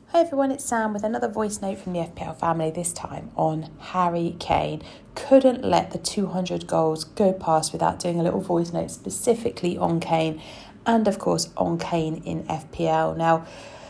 Hi everyone, it's Sam with another voice note from the FPL family, this time on Harry Kane. Couldn't let the 200 goals go past without doing a little voice note specifically on Kane and of course on Kane in FPL. Now,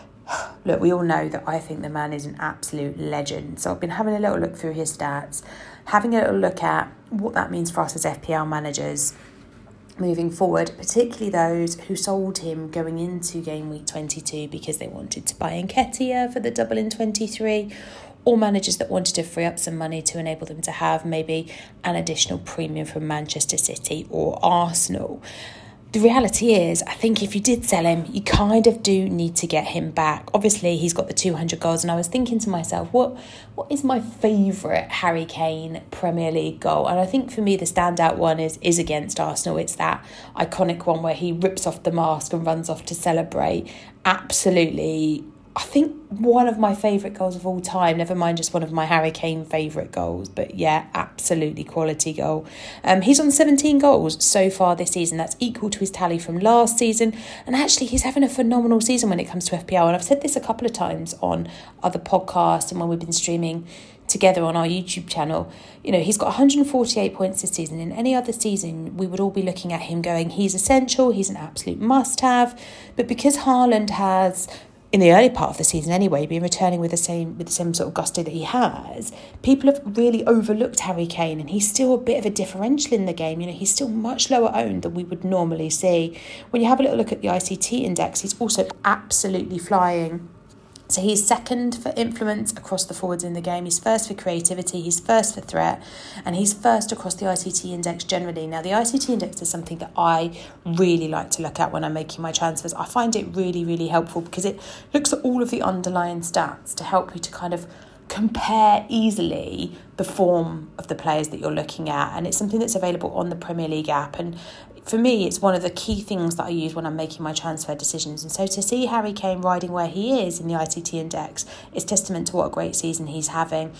look, we all know that I think the man is an absolute legend. So I've been having a little look through his stats, having a little look at what that means for us as FPL managers moving forward, particularly those who sold him going into game week 22 because they wanted to buy Nketiah for the double in 23, or managers that wanted to free up some money to enable them to have maybe an additional premium from Manchester City or Arsenal. The reality is, I think if you did sell him, you kind of do need to get him back. Obviously, he's got the 200 goals, and I was thinking to myself, what is my favourite Harry Kane Premier League goal? And I think for me, the standout one is against Arsenal. It's that iconic one where he rips off the mask and runs off to celebrate. Absolutely, I think one of my favourite goals of all time, never mind just one of my Harry Kane favourite goals, but yeah, absolutely quality goal. He's on 17 goals so far this season. That's equal to his tally from last season, and actually he's having a phenomenal season when it comes to FPL, and I've said this a couple of times on other podcasts and when we've been streaming together on our YouTube channel. You know, he's got 148 points this season. In any other season, we would all be looking at him going, he's essential, he's an absolute must-have, but because Haaland has, in the early part of the season anyway, been returning with the same sort of gusto that he has, people have really overlooked Harry Kane, and he's still a bit of a differential in the game. You know, he's still much lower owned than we would normally see. When you have a little look at the ICT index, he's also absolutely flying. So he's second for influence across the forwards in the game. He's first for creativity, he's first for threat, and he's first across the ICT index generally. Now, the ICT index is something that I really like to look at when I'm making my transfers. I find it really, really helpful because it looks at all of the underlying stats to help you to kind of compare easily the form of the players that you're looking at, and it's something that's available on the Premier League app. And for me, it's one of the key things that I use when I'm making my transfer decisions. And so to see Harry Kane riding where he is in the ICT index is testament to what a great season he's having.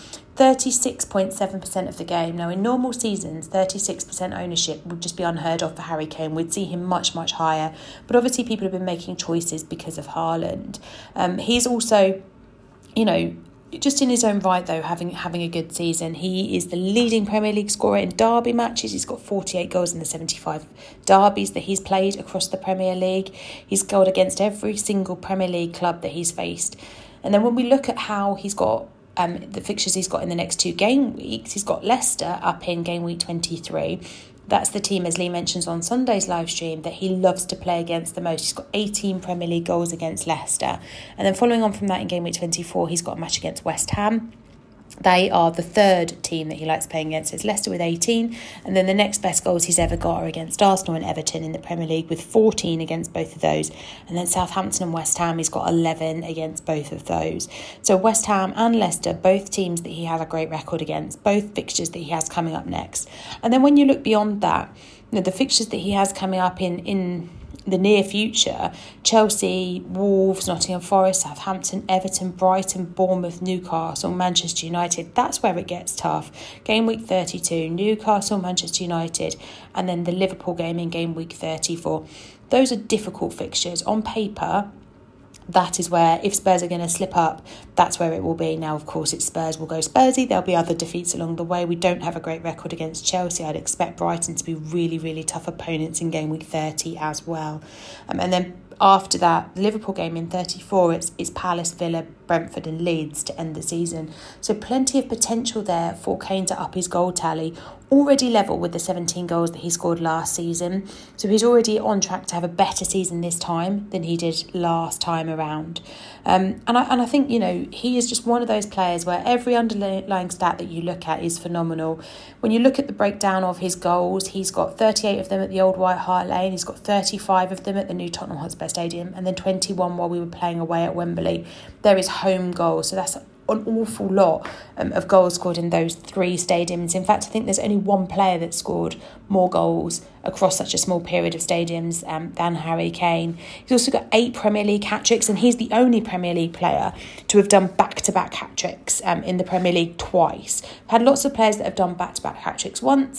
36.7% of the game. Now, in normal seasons, 36% ownership would just be unheard of for Harry Kane. We'd see him much, much higher. But obviously people have been making choices because of Haaland. He's also, you know, just in his own right, though, having a good season. He is the leading Premier League scorer in derby matches. He's got 48 goals in the 75 derbies that he's played across the Premier League. He's scored against every single Premier League club that he's faced. And then when we look at how he's got the fixtures he's got in the next 2 game weeks, he's got Leicester up in game week 23. That's the team, as Lee mentions on Sunday's live stream, that he loves to play against the most. He's got 18 Premier League goals against Leicester. And then following on from that in game week 24, he's got a match against West Ham. They are the third team that he likes playing against. It's Leicester with 18. And then the next best goals he's ever got are against Arsenal and Everton in the Premier League with 14 against both of those. And then Southampton and West Ham, he's got 11 against both of those. So West Ham and Leicester, both teams that he has a great record against, both fixtures that he has coming up next. And then when you look beyond that, you know, the fixtures that he has coming up in the near future: Chelsea, Wolves, Nottingham Forest, Southampton, Everton, Brighton, Bournemouth, Newcastle, Manchester United. That's where it gets tough. Game week 32, Newcastle, Manchester United, and then the Liverpool game in game week 34. Those are difficult fixtures. On paper, that is where, if Spurs are going to slip up, that's where it will be. Now, of course, it's Spurs will go Spursy. There'll be other defeats along the way. We don't have a great record against Chelsea. I'd expect Brighton to be really, really tough opponents in game week 30 as well. And then after that, the Liverpool game in 34, it's Palace, Villa, Brentford and Leeds to end the season. So plenty of potential there for Kane to up his goal tally, already level with the 17 goals that he scored last season. So he's already on track to have a better season this time than he did last time around. And I think, you know, he is just one of those players where every underlying stat that you look at is phenomenal. When you look at the breakdown of his goals, he's got 38 of them at the old White Hart Lane. He's got 35 of them at the new Tottenham Hotspur Stadium, and then 21 while we were playing away at Wembley. There is home goals, so that's an awful lot of goals scored in those 3 stadiums. In fact, I think there's only one player that scored more goals across such a small period of stadiums than Harry Kane. He's also got 8 Premier League hat-tricks, and he's the only Premier League player to have done back-to-back hat-tricks in the Premier League twice. We've had lots of players that have done back-to-back hat-tricks once,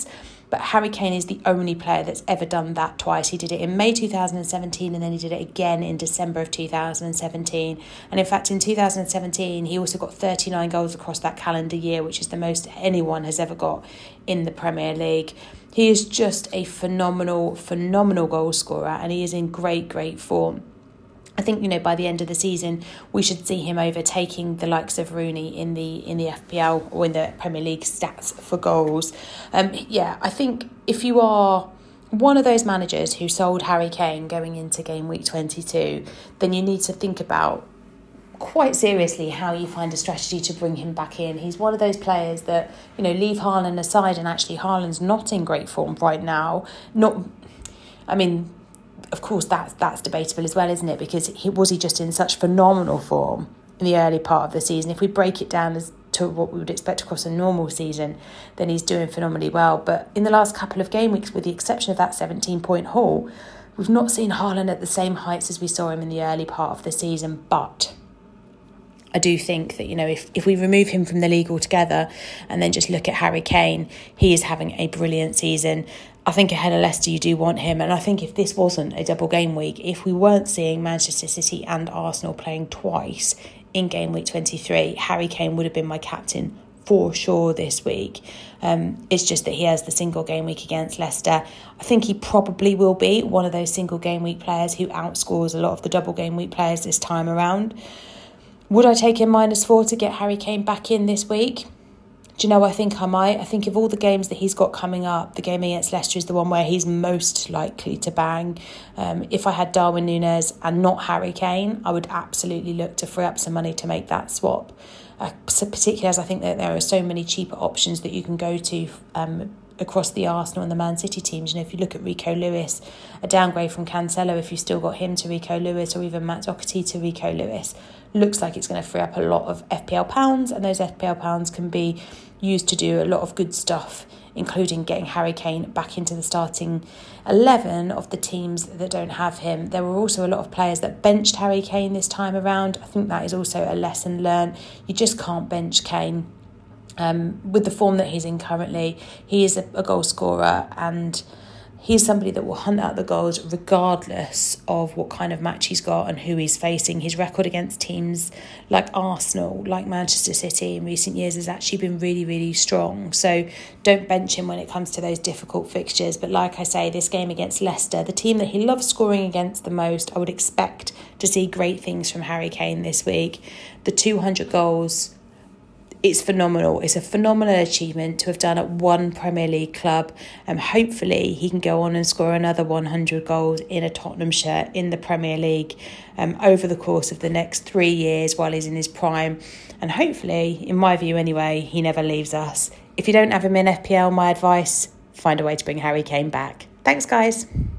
But Harry Kane is the only player that's ever done that twice. He did it in May 2017 and then he did it again in December of 2017. And in fact, in 2017, he also got 39 goals across that calendar year, which is the most anyone has ever got in the Premier League. He is just a phenomenal goal scorer, and he is in great form. I think, by the end of the season, we should see him overtaking the likes of Rooney in the FPL or in the Premier League stats for goals. I think if you are one of those managers who sold Harry Kane going into game week 22, then you need to think about quite seriously how you find a strategy to bring him back in. He's one of those players that, leave Haaland aside, and actually Haaland's not in great form right now. Of course, that's debatable as well, isn't it? Because was he just in such phenomenal form in the early part of the season? If we break it down as to what we would expect across a normal season, then he's doing phenomenally well. But in the last couple of game weeks, with the exception of that 17-point haul, we've not seen Haaland at the same heights as we saw him in the early part of the season. But I do think that, if we remove him from the league altogether and then just look at Harry Kane, he is having a brilliant season. I think ahead of Leicester, you do want him. And I think if this wasn't a double game week, if we weren't seeing Manchester City and Arsenal playing twice in game week 23, Harry Kane would have been my captain for sure this week. It's just that he has the single game week against Leicester. I think he probably will be one of those single game week players who outscores a lot of the double game week players this time around. Would I take him -4 to get Harry Kane back in this week? Do you know, I think I might. I think of all the games that he's got coming up, the game against Leicester is the one where he's most likely to bang. If I had Darwin Núñez and not Harry Kane, I would absolutely look to free up some money to make that swap. Particularly as I think that there are so many cheaper options that you can go to across the Arsenal and the Man City teams. If you look at Rico Lewis, a downgrade from Cancelo, if you've still got him to Rico Lewis, or even Matt Doherty to Rico Lewis, looks like it's going to free up a lot of FPL pounds, and those FPL pounds can be used to do a lot of good stuff, including getting Harry Kane back into the starting 11 of the teams that don't have him. There were also a lot of players that benched Harry Kane this time around. I think that is also a lesson learned. You just can't bench Kane. With the form that he's in currently, he is a goal scorer, and he's somebody that will hunt out the goals regardless of what kind of match he's got and who he's facing. His record against teams like Arsenal, like Manchester City in recent years has actually been really strong. So don't bench him when it comes to those difficult fixtures. But like I say, this game against Leicester, the team that he loves scoring against the most, I would expect to see great things from Harry Kane this week. The 200 goals, it's phenomenal. It's a phenomenal achievement to have done at one Premier League club. Hopefully he can go on and score another 100 goals in a Tottenham shirt in the Premier League over the course of the next 3 years while he's in his prime. And hopefully, in my view anyway, he never leaves us. If you don't have him in FPL, my advice, find a way to bring Harry Kane back. Thanks, guys.